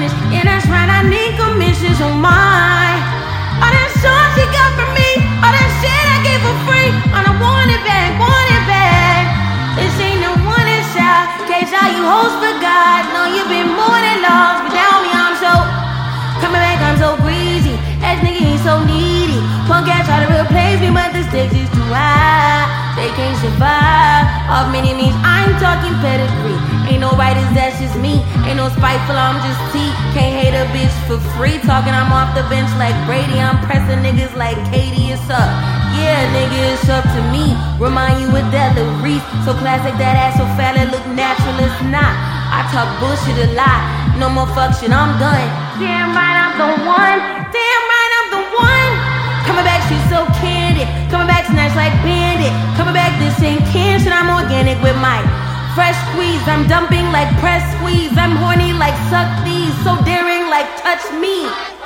finish. Yeah, that's right, I need commissions on mine. All that shit she got from me, all that shit I gave for free. I don't want it back, want it back. This ain't no wanted shot. Cage how you host for God. No, you've been more than lost, but now me, I'm so coming back, I'm so greasy. Ass nigga, he's so needy. Punk ass try to replace me, but the stakes is too high. They can't survive off many means. I'm talking pedigree. Ain't no writers, that's just me. Ain't no spiteful, I'm just T. Can't hate a bitch for free. Talking I'm off the bench like Brady. I'm pressing niggas like Katie, it's up. Yeah, nigga, it's up to me. Remind you of Della Reese. So classic, that ass so fat, it look natural, it's not. I talk bullshit a lot. No more fuck shit, I'm done. Damn right, I'm the one. Damn right, I'm the one. Coming back, she's so candid. Coming back, snatch like Bandit. Coming back, this ain't can shit, I'm organic with my fresh squeeze. I'm dumping like press squeeze. I'm horny like suck these. So daring like touch me.